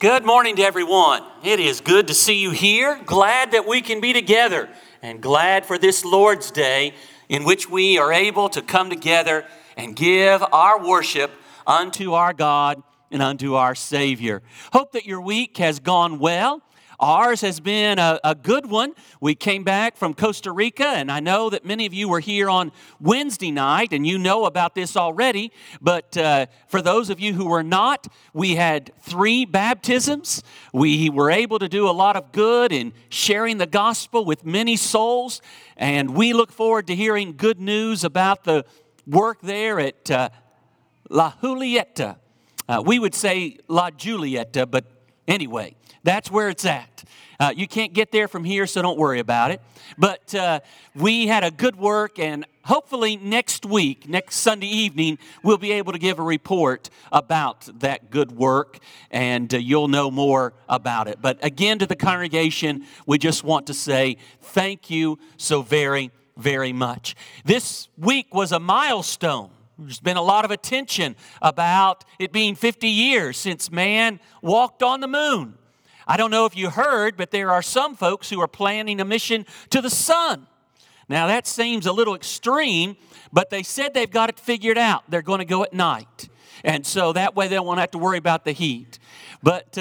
Good morning to everyone. It is good to see you here. Glad that we can be together and glad for this Lord's Day in which we are able to come together and give our worship unto our God and unto our Savior. Hope that your week has gone well. Ours has been a good one. We came back from Costa Rica, and I know that many of you were here on Wednesday night, and you know about this already. But for those of you who were not, we had 3 baptisms. We were able to do a lot of good in sharing the gospel with many souls, and we look forward to hearing good news about the work there at La Julieta. We would say La Julieta, but anyway, that's where it's at. You can't get there from here, so don't worry about it. But we had a good work, and hopefully next week, next Sunday evening, we'll be able to give a report about that good work, and you'll know more about it. But again, to the congregation, we just want to say thank you so very, very much. This week was a milestone. There's been a lot of attention about it being 50 years since man walked on the moon. I don't know if you heard, but there are some folks who are planning a mission to the sun. Now, that seems a little extreme, but they said they've got it figured out. They're going to go at night. And so that way they won't have to worry about the heat. But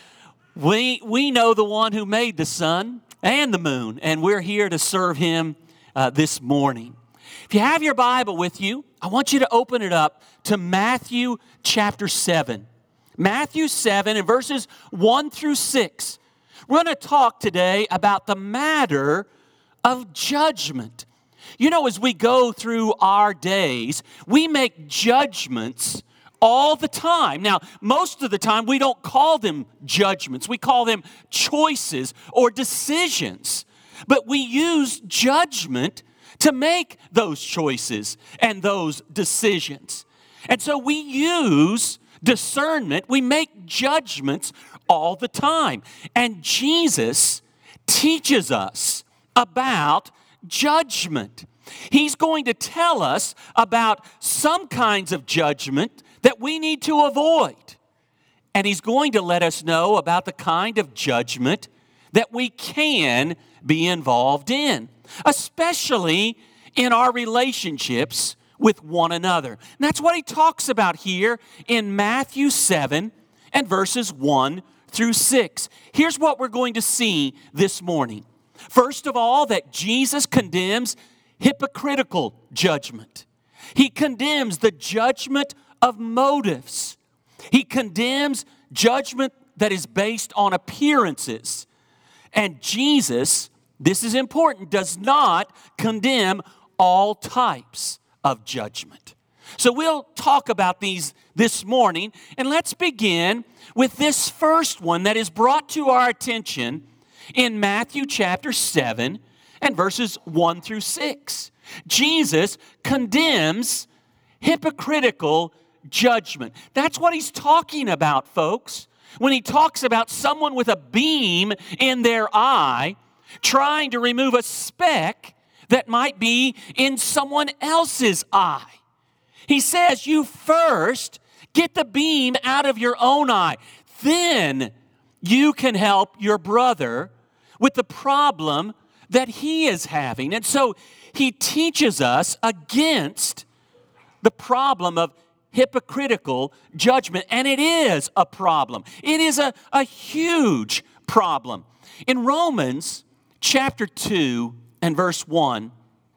we know the one who made the sun and the moon, and we're here to serve him this morning. If you have your Bible with you, I want you to open it up to Matthew chapter 7. Matthew 7 and verses 1 through 6. We're going to talk today about the matter of judgment. You know, as we go through our days, we make judgments all the time. Now, most of the time, we don't call them judgments. We call them choices or decisions. But we use judgment to make those choices and those decisions. And so we use discernment, we make judgments all the time. And Jesus teaches us about judgment. He's going to tell us about some kinds of judgment that we need to avoid. And he's going to let us know about the kind of judgment that we can be involved in, especially in our relationships with one another. And that's what he talks about here in Matthew 7 and verses 1 through 6. Here's what we're going to see this morning. First of all, that Jesus condemns hypocritical judgment. He condemns the judgment of motives. He condemns judgment that is based on appearances. And Jesus, this is important, does not condemn all types of judgment. So we'll talk about these this morning, and let's begin with this first one that is brought to our attention in Matthew chapter 7 and verses 1 through 6. Jesus condemns hypocritical judgment. That's what he's talking about, folks. When he talks about someone with a beam in their eye trying to remove a speck that might be in someone else's eye. He says, you first get the beam out of your own eye. Then you can help your brother with the problem that he is having. And so he teaches us against the problem of hypocritical judgment. And it is a problem. It is a huge problem. In Romans chapter 2 and verse 1,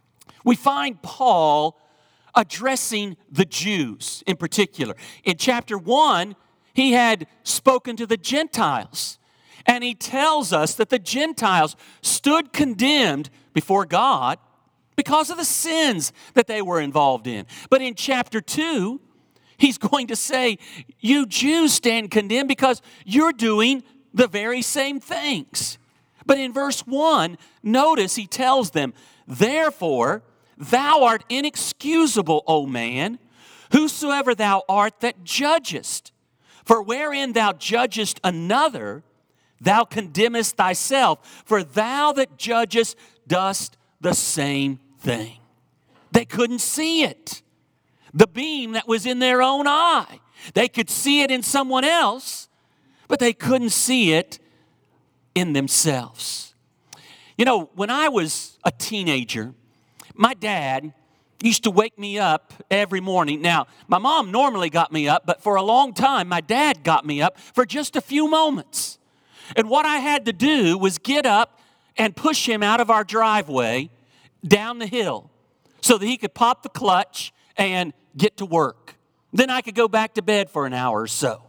we find Paul addressing the Jews in particular. In chapter 1, he had spoken to the Gentiles, and he tells us that the Gentiles stood condemned before God because of the sins that they were involved in. But in chapter 2, he's going to say, you Jews stand condemned because you're doing the very same things. But in verse 1, notice he tells them, therefore, thou art inexcusable, O man, whosoever thou art that judgest. For wherein thou judgest another, thou condemnest thyself. For thou that judgest dost the same thing. They couldn't see it. The beam that was in their own eye. They could see it in someone else, but they couldn't see it in themselves. You know, when I was a teenager, my dad used to wake me up every morning. Now, my mom normally got me up, but for a long time, my dad got me up for just a few moments. And what I had to do was get up and push him out of our driveway down the hill so that he could pop the clutch and get to work. Then I could go back to bed for an hour or so.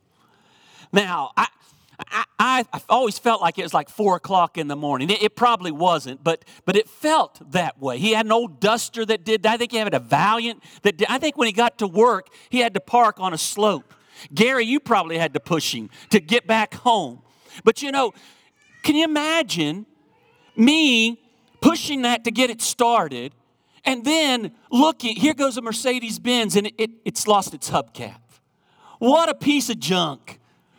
Now, I always felt like it was like 4 o'clock in the morning. It probably wasn't, but it felt that way. He had an old Duster that did that. I think he had a Valiant that did. I think when he got to work, he had to park on a slope. Gary, you probably had to push him to get back home. But you know, can you imagine me pushing that to get it started and then looking, here goes a Mercedes-Benz and it's lost its hubcap. What a piece of junk.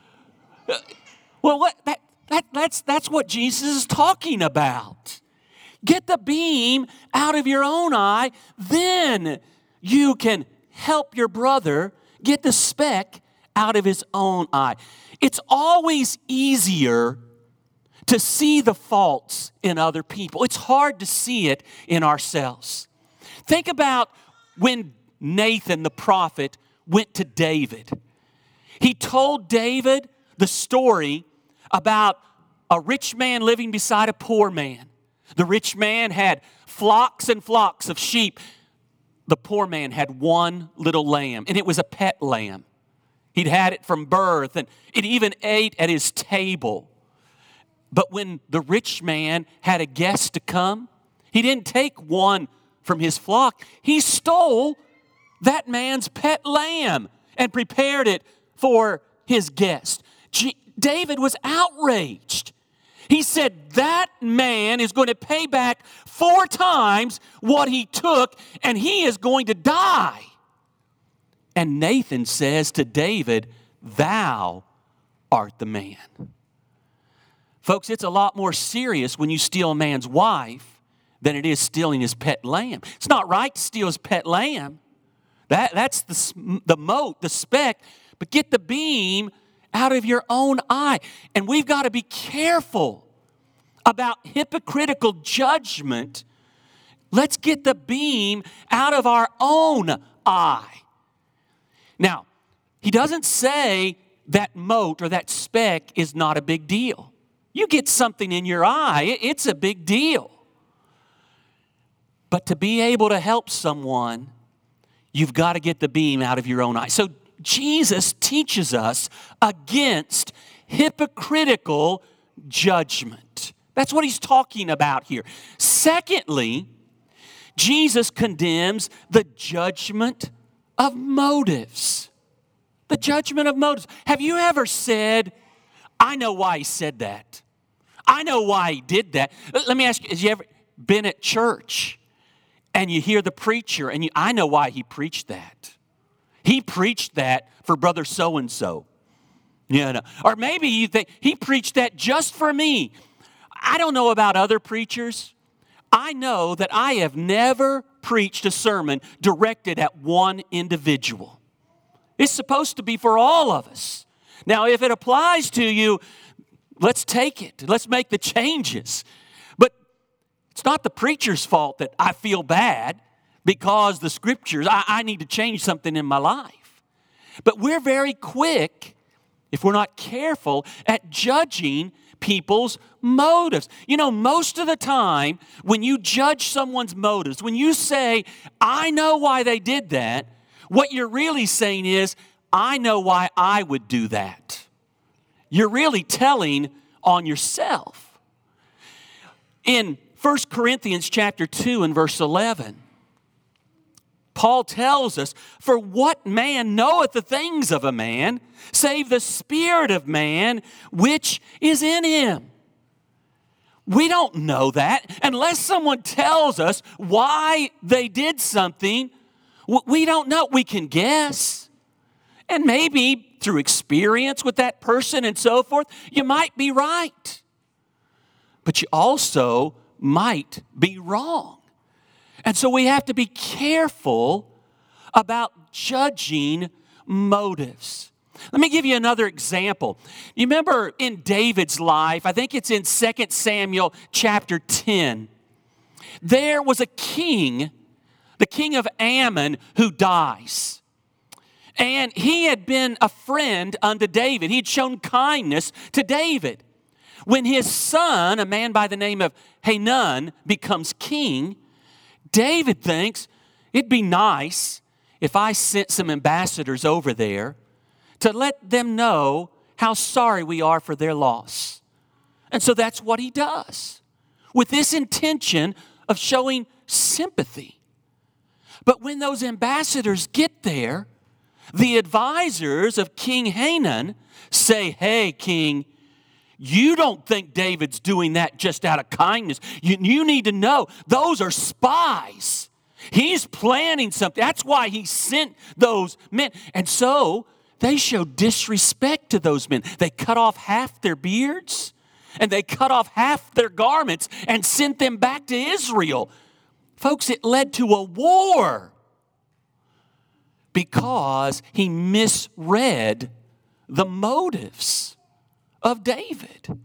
Well, that's what Jesus is talking about. Get the beam out of your own eye, then you can help your brother get the speck out of his own eye. It's always easier to see the faults in other people. It's hard to see it in ourselves. Think about when Nathan the prophet went to David. He told David the story about a rich man living beside a poor man. The rich man had flocks and flocks of sheep. The poor man had one little lamb, and it was a pet lamb. He'd had it from birth, and it even ate at his table. But when the rich man had a guest to come, he didn't take one from his flock. He stole that man's pet lamb and prepared it for his guest. David was outraged. He said, that man is going to pay back 4 times what he took, and he is going to die. And Nathan says to David, thou art the man. Folks, it's a lot more serious when you steal a man's wife than it is stealing his pet lamb. It's not right to steal his pet lamb. That's the mote, the speck, but get the beam out of your own eye. And we've got to be careful about hypocritical judgment. Let's get the beam out of our own eye. Now, he doesn't say that mote or that speck is not a big deal. You get something in your eye, it's a big deal. But to be able to help someone, you've got to get the beam out of your own eye. So Jesus teaches us against hypocritical judgment. That's what he's talking about here. Secondly, Jesus condemns the judgment of motives. The judgment of motives. Have you ever said, I know why he said that. I know why he did that. Let me ask you, have you ever been at church and you hear the preacher and I know why he preached that. He preached that for brother so-and-so. You know, or maybe you think he preached that just for me. I don't know about other preachers. I know that I have never preached a sermon directed at one individual. It's supposed to be for all of us. Now, if it applies to you, let's take it. Let's make the changes. But it's not the preacher's fault that I feel bad because the scriptures, I need to change something in my life. But we're very quick, if we're not careful, at judging people's motives. You know, most of the time, when you judge someone's motives, when you say, I know why they did that, what you're really saying is, I know why I would do that. You're really telling on yourself. In 1 Corinthians chapter 2 and verse 11, Paul tells us, for what man knoweth the things of a man, save the spirit of man which is in him? We don't know that unless someone tells us why they did something. We don't know. We can guess. And maybe through experience with that person and so forth, you might be right. But you also might be wrong. And so we have to be careful about judging motives. Let me give you another example. You remember in David's life, I think it's in 2 Samuel chapter 10, there was a king, the king of Ammon, who dies. And he had been a friend unto David. He'd shown kindness to David. When his son, a man by the name of Hanun, becomes king, David thinks it'd be nice if I sent some ambassadors over there to let them know how sorry we are for their loss. And so that's what he does, with this intention of showing sympathy. But when those ambassadors get there, the advisors of King Hanun say, hey, king, you don't think David's doing that just out of kindness. You need to know those are spies. He's planning something. That's why he sent those men. And so they show disrespect to those men. They cut off half their beards and they cut off half their garments and sent them back to Israel. Folks, it led to a war because he misread the motives of David.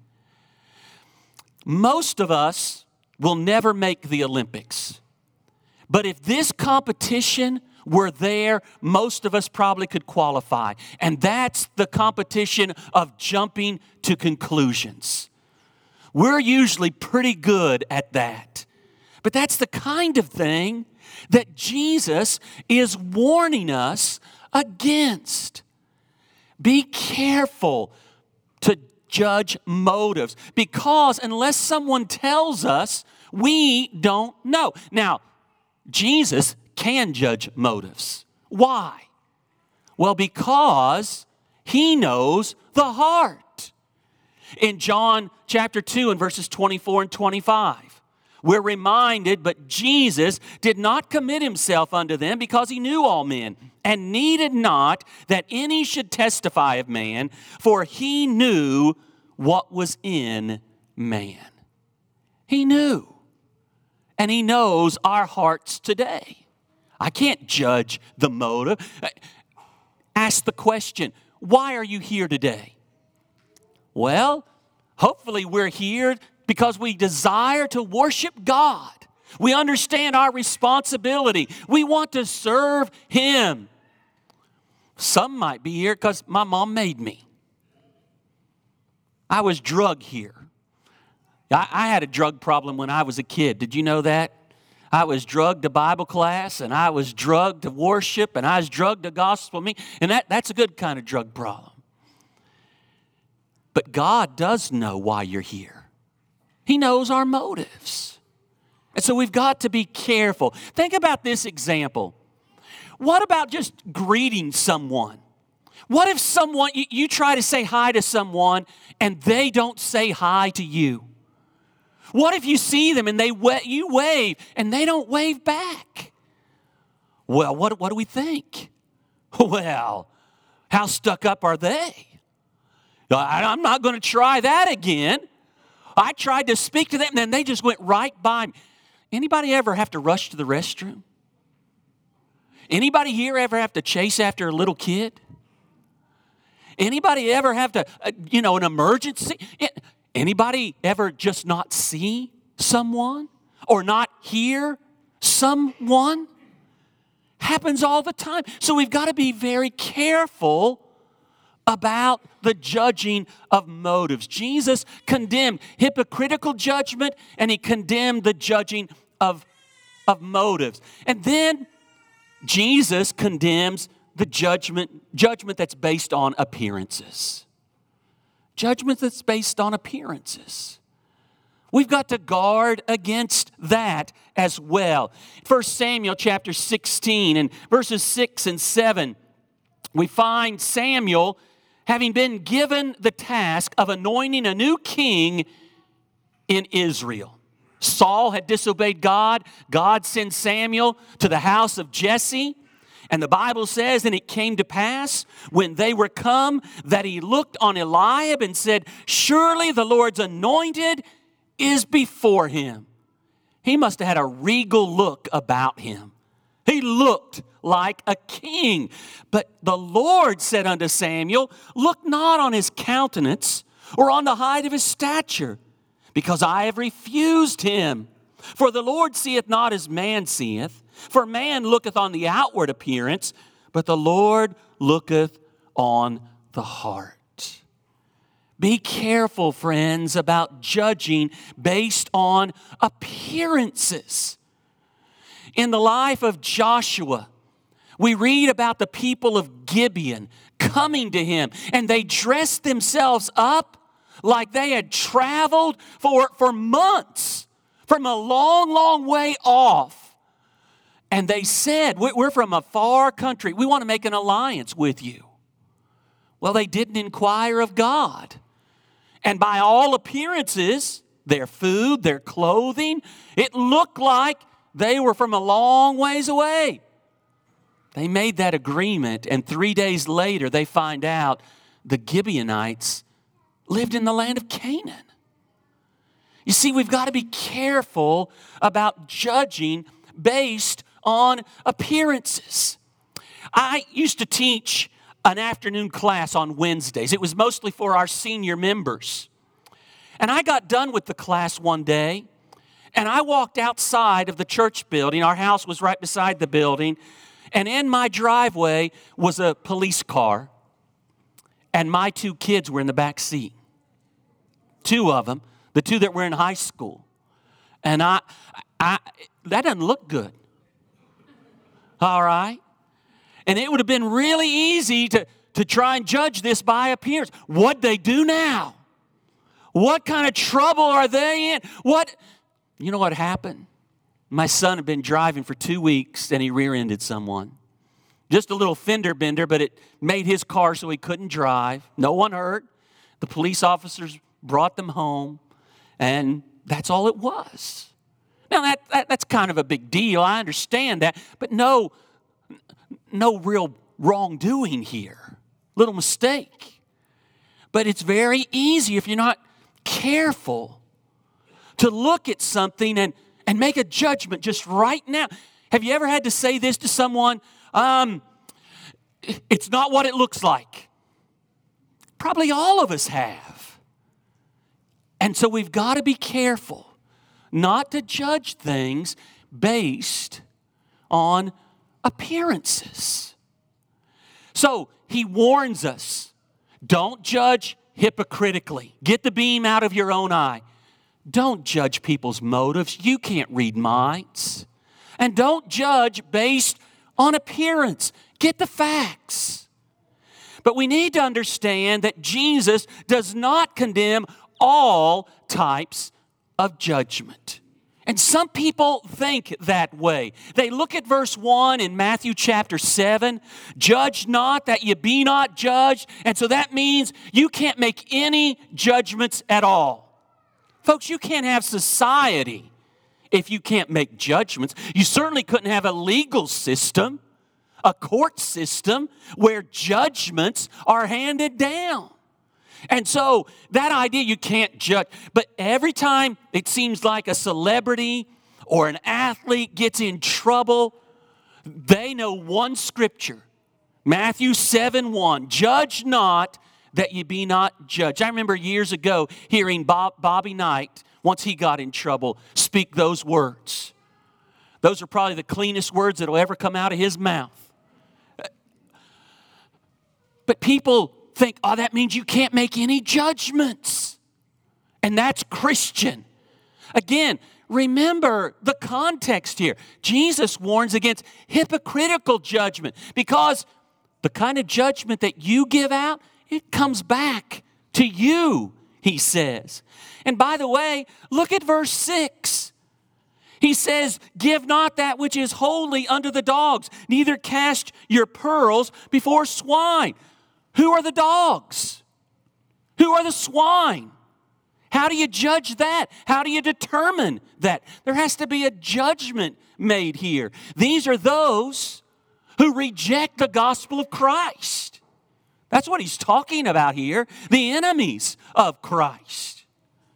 Most of us will never make the Olympics. But if this competition were there, most of us probably could qualify. And that's the competition of jumping to conclusions. We're usually pretty good at that. But that's the kind of thing that Jesus is warning us against. Be careful to judge motives, because unless someone tells us, we don't know. Now, Jesus can judge motives. Why? Well, because he knows the heart. In John chapter 2 and verses 24 and 25, we're reminded, but Jesus did not commit himself unto them, because he knew all men, and needed not that any should testify of man, for he knew what was in man. He knew. And he knows our hearts today. I can't judge the motive. Ask the question, why are you here today? Well, hopefully we're here because we desire to worship God. We understand our responsibility. We want to serve him. Some might be here because my mom made me. I was drugged here. I had a drug problem when I was a kid. Did you know that? I was drugged to Bible class, and I was drugged to worship, and I was drugged to gospel meeting. And that's a good kind of drug problem. But God does know why you're here. He knows our motives. And so we've got to be careful. Think about this example. What about just greeting someone? What if someone, you try to say hi to someone and they don't say hi to you? What if you see them and you wave and they don't wave back? Well, what do we think? Well, how stuck up are they? I'm not going to try that again. I tried to speak to them and then they just went right by me. Anybody ever have to rush to the restroom? Anybody here ever have to chase after a little kid? Anybody ever have to, an emergency? Anybody ever just not see someone or not hear someone? Happens all the time. So we've got to be very careful about the judging of motives. Jesus condemned hypocritical judgment, and he condemned the judging of motives. And then Jesus condemns the judgment that's based on appearances. Judgment that's based on appearances. We've got to guard against that as well. 1 Samuel chapter 16 and verses 6 and 7, we find Samuel having been given the task of anointing a new king in Israel. Saul had disobeyed God. God sent Samuel to the house of Jesse. And the Bible says, and it came to pass when they were come that he looked on Eliab and said, surely the Lord's anointed is before him. He must have had a regal look about him. He looked like a king. But the Lord said unto Samuel, look not on his countenance or on the height of his stature, because I have refused him. For the Lord seeth not as man seeth, for man looketh on the outward appearance, but the Lord looketh on the heart. Be careful, friends, about judging based on appearances. In the life of Joshua, we read about the people of Gibeon coming to him, and they dressed themselves up like they had traveled for months from a long, long way off. And they said, we're from a far country. We want to make an alliance with you. Well, they didn't inquire of God. And by all appearances, their food, their clothing, it looked like they were from a long ways away. They made that agreement, and 3 days later, they find out the Gibeonites lived in the land of Canaan. You see, we've got to be careful about judging based on appearances. I used to teach an afternoon class on Wednesdays. It was mostly for our senior members. And I got done with the class one day, and I walked outside of the church building. Our house was right beside the building. And in my driveway was a police car. And my 2 kids were in the back seat. 2 of them, the 2 that were in high school. And I that doesn't look good. All right? And it would have been really easy to try and judge this by appearance. What'd they do now? What kind of trouble are they in? You know what happened? My son had been driving for 2 weeks and he rear-ended someone. Just a little fender bender, but it made his car so he couldn't drive. No one hurt. The police officers brought them home, and that's all it was. Now, that's kind of a big deal. I understand that, but no real wrongdoing here. Little mistake. But it's very easy if you're not careful to look at something and make a judgment just right now. Have you ever had to say this to someone? It's not what it looks like. Probably all of us have. And so we've got to be careful not to judge things based on appearances. So he warns us, don't judge hypocritically. Get the beam out of your own eye. Don't judge people's motives. You can't read minds. And don't judge based on appearance. Get the facts. But we need to understand that Jesus does not condemn all types of judgment. And some people think that way. They look at verse 1 in Matthew chapter 7, judge not that ye be not judged. And so that means you can't make any judgments at all. Folks, you can't have society if you can't make judgments. You certainly couldn't have a legal system, a court system where judgments are handed down. And so that idea, you can't judge. But every time it seems like a celebrity or an athlete gets in trouble, they know one scripture, Matthew 7:1, judge not that ye be not judged. I remember years ago hearing Bobby Knight, once he got in trouble, speak those words. Those are probably the cleanest words that will ever come out of his mouth. But people think, oh, that means you can't make any judgments. And that's Christian. Again, remember the context here. Jesus warns against hypocritical judgment because the kind of judgment that you give out, it comes back to you, he says. And by the way, look at verse 6. He says, give not that which is holy unto the dogs, neither cast your pearls before swine. Who are the dogs? Who are the swine? How do you judge that? How do you determine that? There has to be a judgment made here. These are those who reject the gospel of Christ. That's what he's talking about here, the enemies of Christ.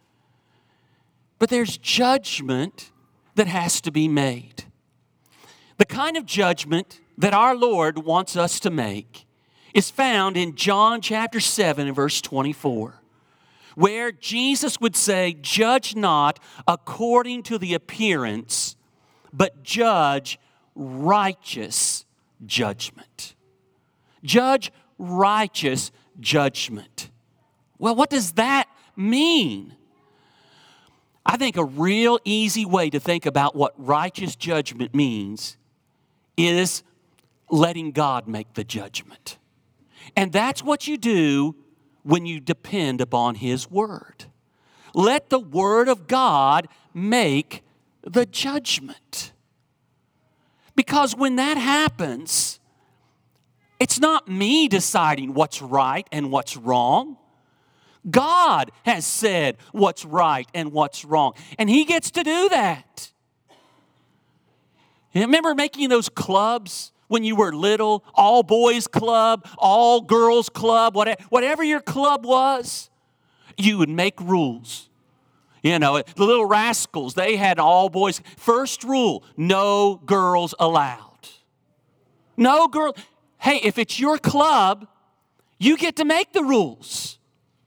But there's judgment that has to be made. The kind of judgment that our Lord wants us to make is found in John chapter 7 and verse 24, where Jesus would say, "Judge not according to the appearance, but judge righteous judgment." Judge righteous judgment. Well, what does that mean? I think a real easy way to think about what righteous judgment means is letting God make the judgment. And that's what you do when you depend upon His Word. Let the Word of God make the judgment. Because when that happens, it's not me deciding what's right and what's wrong. God has said what's right and what's wrong. And He gets to do that. You remember making those clubs when you were little? All boys club, all girls club, whatever your club was, you would make rules. You know, the Little Rascals, they had all boys. First rule, no girls allowed. No girl. Hey, if it's your club, you get to make the rules.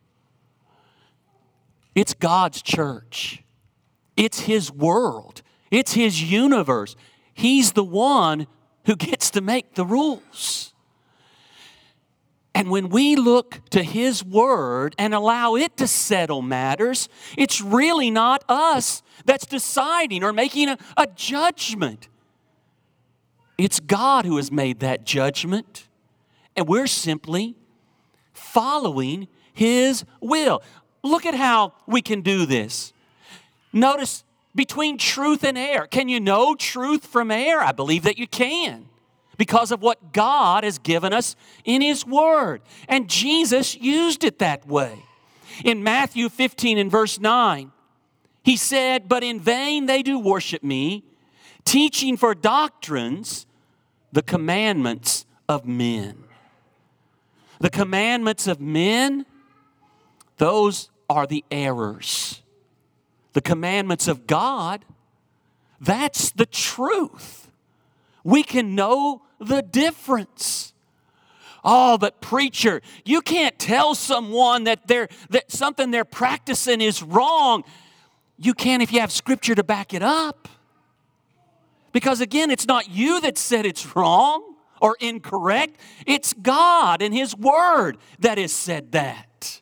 It's God's church. It's His world. It's His universe. He's the one who gets to make the rules. And when we look to His Word and allow it to settle matters, it's really not us that's deciding or making a judgment. It's God who has made that judgment, and we're simply following His will. Look at how we can do this. Notice between truth and error. Can you know truth from error? I believe that you can, because of what God has given us in His Word. And Jesus used it that way. In Matthew 15 and verse 9, He said, "But in vain they do worship me, teaching for doctrines the commandments of men." The commandments of men, those are the errors. The commandments of God, that's the truth. We can know the difference. Oh, but preacher, you can't tell someone that something they're practicing is wrong. You can if you have Scripture to back it up. Because again, it's not you that said it's wrong or incorrect. It's God and His Word that has said that.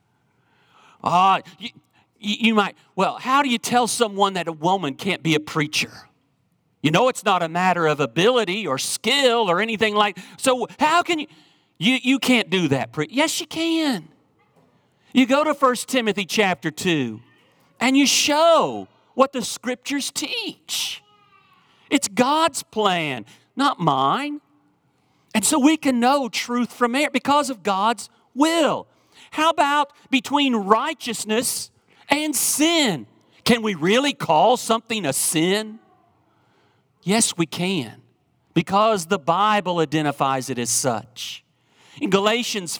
You might, well, how do you tell someone that a woman can't be a preacher? You know it's not a matter of ability or skill or anything like that. So how can you can't do that. Yes, you can. You go to 1 Timothy chapter 2 and you show what the Scriptures teach. It's God's plan, not mine. And so we can know truth from error because of God's will. How about between righteousness and sin? Can we really call something a sin? Yes, we can, because the Bible identifies it as such. In Galatians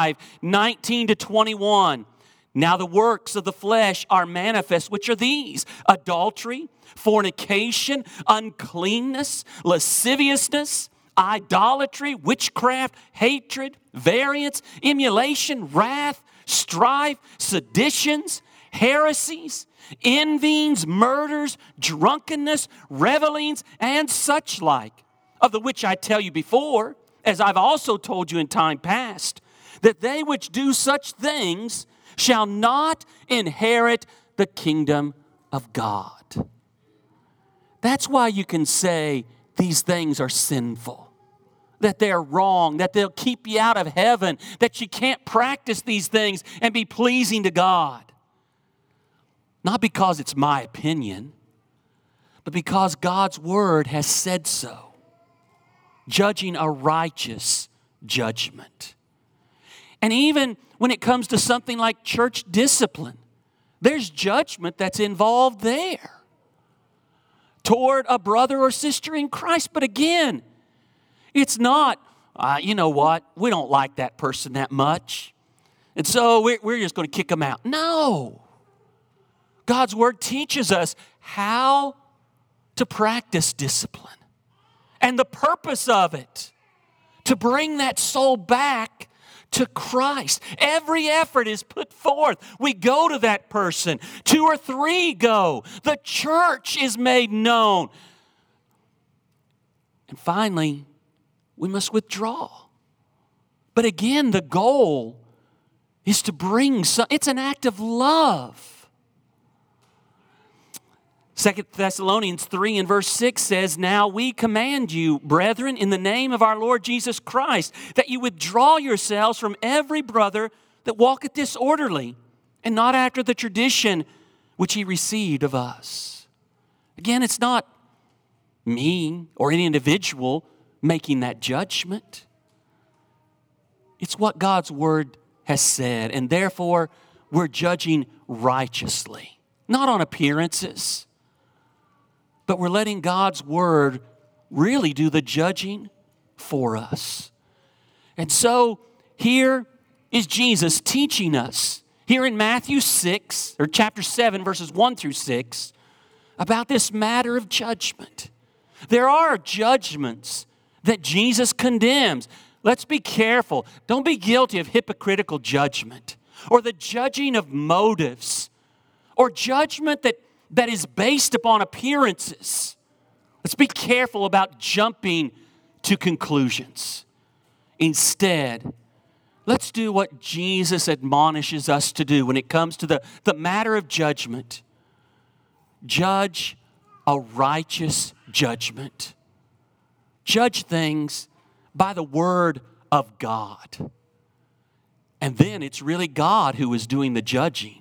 5:19-21, now the works of the flesh are manifest, which are these: adultery, fornication, uncleanness, lasciviousness, idolatry, witchcraft, hatred, variance, emulation, wrath, strife, seditions, heresies, envyings, murders, drunkenness, revelings, and such like, of the which I tell you before, as I've also told you in time past, that they which do such things shall not inherit the kingdom of God. That's why you can say these things are sinful, that they're wrong, that they'll keep you out of heaven, that you can't practice these things and be pleasing to God. Not because it's my opinion, but because God's Word has said so, judging a righteous judgment. And even when it comes to something like church discipline, there's judgment that's involved there toward a brother or sister in Christ. But again, it's not, you know what, we don't like that person that much, and so we're just going to kick them out. No. God's Word teaches us how to practice discipline. and the purpose of it, to bring that soul back to Christ. Every effort is put forth. We go to that person. 2 or 3 go. The church is made known. And finally, we must withdraw. But again, the goal is to bring it's an act of love. 2 Thessalonians 3 and verse 6 says, "Now we command you, brethren, in the name of our Lord Jesus Christ, that you withdraw yourselves from every brother that walketh disorderly, and not after the tradition which he received of us." Again, it's not me or any individual making that judgment. It's what God's Word has said, and therefore we're judging righteously, not on appearances, but we're letting God's Word really do the judging for us. And so here is Jesus teaching us here in Matthew 6, or chapter 7, verses 1 through 6, about this matter of judgment. There are judgments that Jesus condemns. Let's be careful. Don't be guilty of hypocritical judgment or the judging of motives or judgment that is based upon appearances. Let's be careful about jumping to conclusions. Instead, let's do what Jesus admonishes us to do when it comes to the matter of judgment. Judge a righteous judgment. Judge things by the Word of God. And then it's really God who is doing the judging,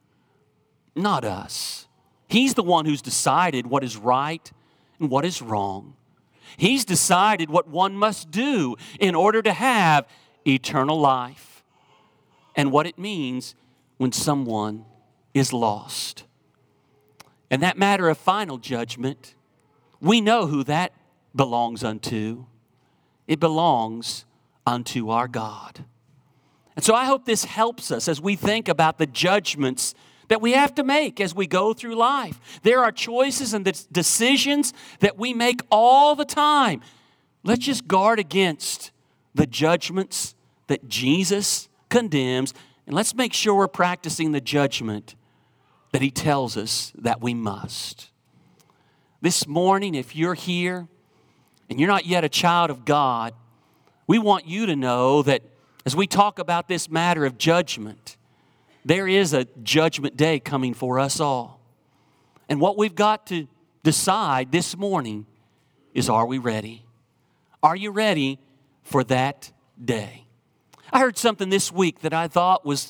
not us. He's the one who's decided what is right and what is wrong. He's decided what one must do in order to have eternal life and what it means when someone is lost. And that matter of final judgment, we know who that belongs unto. It belongs unto our God. And so I hope this helps us as we think about the judgments that we have to make as we go through life. There are choices and decisions that we make all the time. Let's just guard against the judgments that Jesus condemns, and let's make sure we're practicing the judgment that He tells us that we must. This morning, if you're here and you're not yet a child of God, we want you to know that as we talk about this matter of judgment, there is a judgment day coming for us all. And what we've got to decide this morning is, are we ready? Are you ready for that day? I heard something this week that I thought was,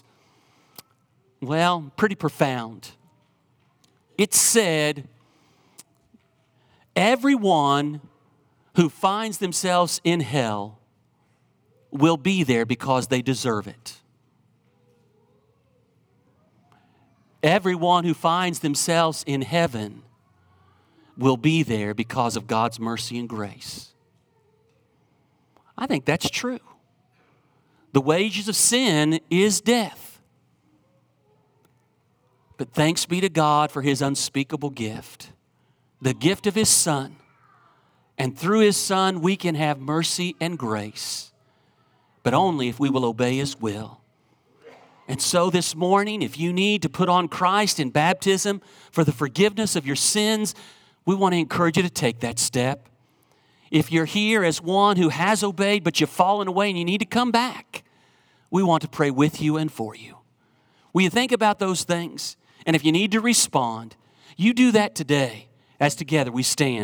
well, pretty profound. It said, everyone who finds themselves in hell will be there because they deserve it. Everyone who finds themselves in heaven will be there because of God's mercy and grace. I think that's true. The wages of sin is death. But thanks be to God for His unspeakable gift, the gift of His Son. And through His Son, we can have mercy and grace, but only if we will obey His will. And so this morning, if you need to put on Christ in baptism for the forgiveness of your sins, we want to encourage you to take that step. If you're here as one who has obeyed, but you've fallen away and you need to come back, we want to pray with you and for you. Will you think about those things? And if you need to respond, you do that today as together we stand.